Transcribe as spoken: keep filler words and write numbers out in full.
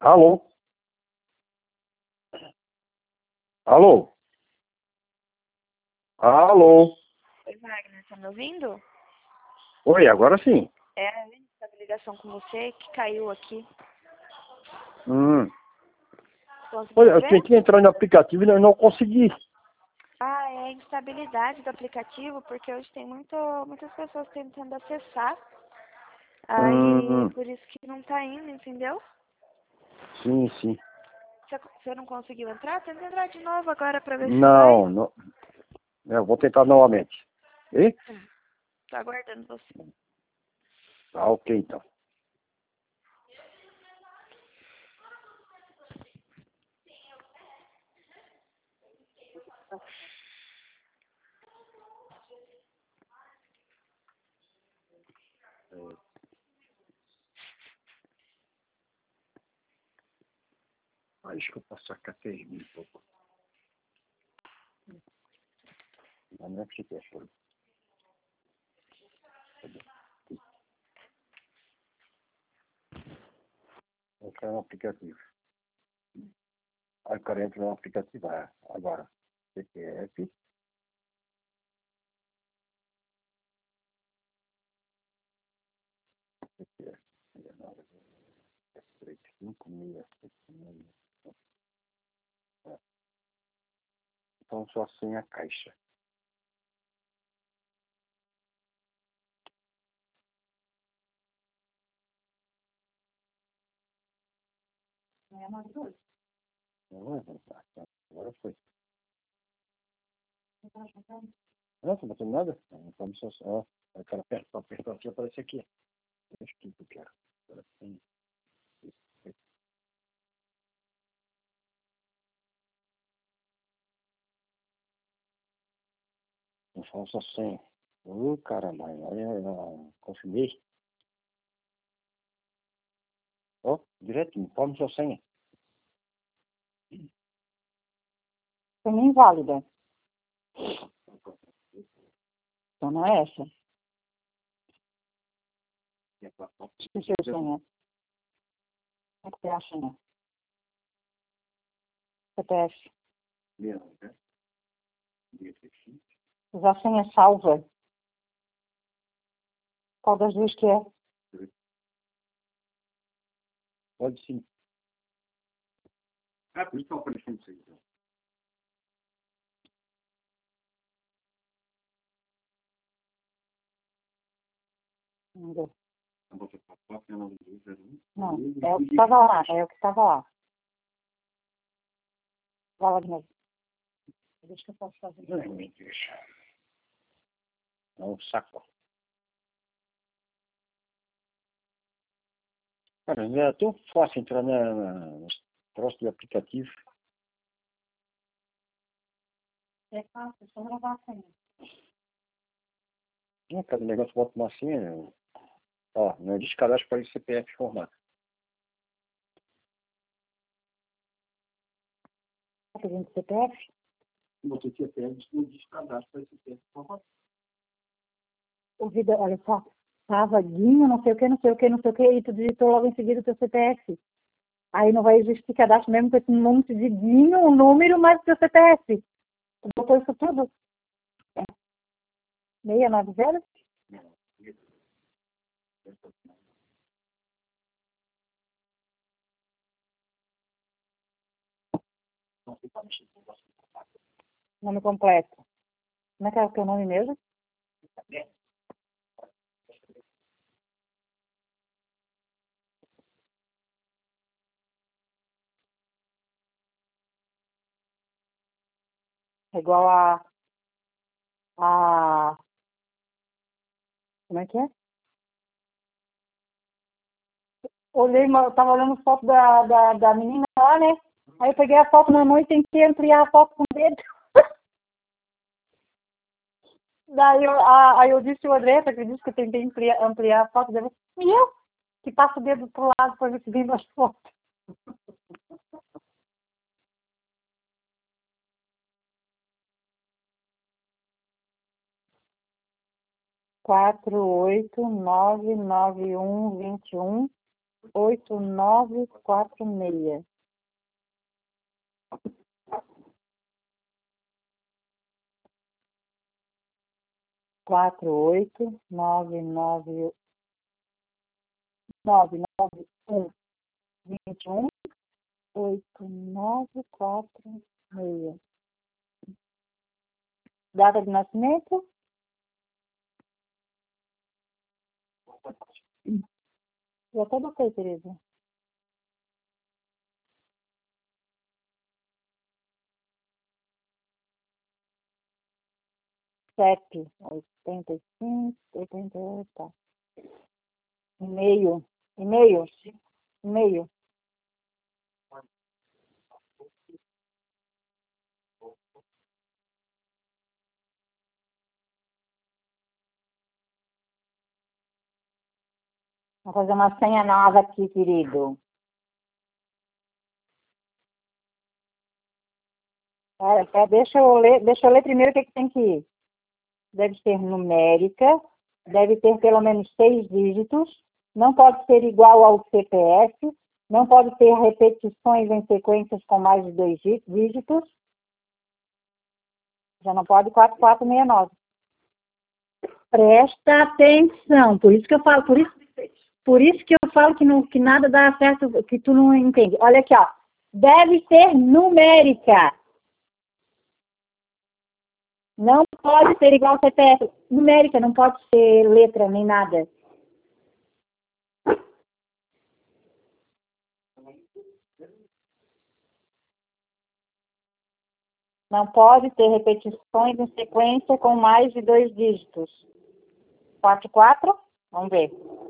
Alô? Alô? Alô? Oi, Wagner, tá me ouvindo? Oi, agora sim. É, a gente tava em ligação com você que caiu aqui. Hum. Conseguiu Olha, eu ver? tentei entrar no aplicativo e não não consegui. Ah, é a instabilidade do aplicativo, porque hoje tem muito, muitas pessoas tentando acessar. Aí, Hum, por isso que não tá indo, entendeu? sim, sim. Você, você não conseguiu entrar? Tenta entrar de novo agora pra ver se vai. Não, não. Eu vou tentar novamente. E? Tô aguardando você. Ah, ok, então. Acho que eu posso sacar três mil um pouco. Mas não é que você quer, foi. Eu quero no aplicativo. Aí o cara entra no aplicativo. Ah, agora. C P F. C P F. três cinco seis sete seis. Então só sem a caixa. É mais dois. Não, não, tá. Agora foi. Não, não bateu nada? Não, como só. Ó, o cara aperta, aperta aqui, aparece aqui. Acho que eu quero. Agora sim. Não fala só senha. Ô, caramba, aí eu confirmei. Ó, direto, não pode só senha. Senha inválida. Então não é essa. Esqueci a senha. Como é que é a senha? C P F. Mesmo, né? Usar a senha salva. Qual das duas que é? Pode sim. Ah, por isso que eu aparecendo isso aí, então. Não deu. Não, você tá só pela luz, né? Não, é o que estava lá. É o que estava lá. Fala de novo. Deixa que eu posso fazer. Não, me deixa. É um saco. Cara, é tão fácil entrar na, na, nos troços do aplicativo. É fácil, só gravar a senha. Não, cada negócio bota uma senha. Ó, não diz cadastro para C P F formato. Tá pedindo C P F? Botou C P F, não diz cadastro para C P F formato. O vida, olha só. Tava Guinho, não sei o que, não sei o que, não sei o que, e tu digitou logo em seguida o teu C P F. Aí não vai existir cadastro mesmo com esse monte de Guinho, o número, mais o teu C P F. Tu botou isso tudo? É. seis nove zero? Nome completo. Como é que é o teu nome mesmo? É igual a... a... Como é que é? Olhei, eu tava olhando foto da, da, da menina lá, né? Aí eu peguei a foto na mão e tentei ampliar a foto com o dedo. Daí eu, a, aí eu disse o André, que disse que eu tentei ampliar, ampliar a foto dele. E eu? Que passo o dedo pro lado para ver se vem mais fotos. quatro oito nove nove um vinte e um oito nove quatro seis. Quatro, oito, nove, nove, nove, nove, um, vinte e um, oito, nove, quatro, seis. Data de nascimento? Já até botei, Tereza. Sete, oitenta e cinco, oitenta e oito, tá. E-mail, e-mail, e-mail. Vou fazer uma senha nova aqui, querido. É, é, deixa, eu ler, deixa eu ler primeiro o que, que tem que ir. Deve ser numérica, deve ter pelo menos seis dígitos, não pode ser igual ao C P F, não pode ter repetições em sequências com mais de dois dígitos, já não pode quatro quatro seis nove. Presta atenção, por isso que eu falo, por isso, por isso que eu falo que, não, que nada dá certo, que tu não entende. Olha aqui, ó, deve ser numérica. Não pode ser igual ao C P F. Numérica, não pode ser letra nem nada. Não pode ter repetições em sequência com mais de dois dígitos. quatro, quatro? Vamos ver.